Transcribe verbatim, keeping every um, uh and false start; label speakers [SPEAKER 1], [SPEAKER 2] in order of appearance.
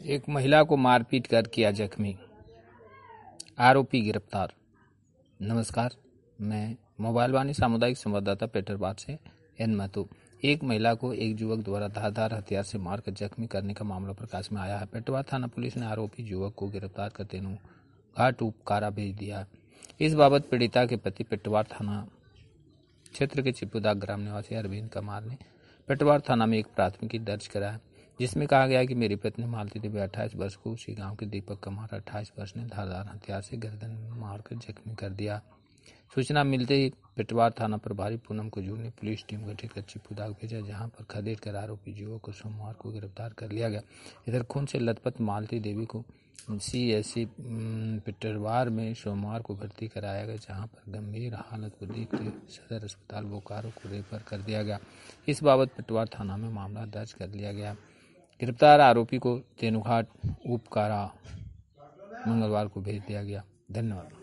[SPEAKER 1] एक महिला को मारपीट कर किया जख्मी, आरोपी गिरफ्तार। नमस्कार, मैं मोबाइल वाणी सामुदायिक संवाददाता पेटरवार से एन महतो। एक महिला को एक युवक द्वारा धारदार हथियार से मारकर जख्मी करने का मामला प्रकाश में आया है। पेटरवार थाना पुलिस ने आरोपी युवक को गिरफ्तार कर तेनू घाट उप कारा भेज दिया है। इस बाबत पीड़िता के पति पेटरवार थाना क्षेत्र के चिपुदा ग्राम निवासी अरविंद कुमार ने पेटरवार थाना में एक प्राथमिकी दर्ज कराया, जिसमें कहा गया कि मेरी पत्नी मालती देवी अट्ठाईस वर्ष को उसी गांव के दीपक कुमार अट्ठाईस वर्ष ने धारदार हथियार से गर्दन में मारकर जख्मी कर दिया। सूचना मिलते ही पेटरवार थाना प्रभारी पूनम कुजूर ने पुलिस टीम गठित कर चिपुदा भेजा, जहां पर खदेड़ कर आरोपी युवक को सोमवार को गिरफ्तार कर लिया गया। इधर खून से लथपथ मालती देवी को सीएससी पेटरवार में सोमवार को भर्ती कराया गया, जहां पर गंभीर हालत को देखते सदर अस्पताल बोकारो को रेफर कर दिया गया। इस बाबत पेटरवार थाना में मामला दर्ज कर लिया गया। गिरफ्तार आरोपी को तेनुघाट उप कारा मंगलवार को भेज दिया गया। धन्यवाद।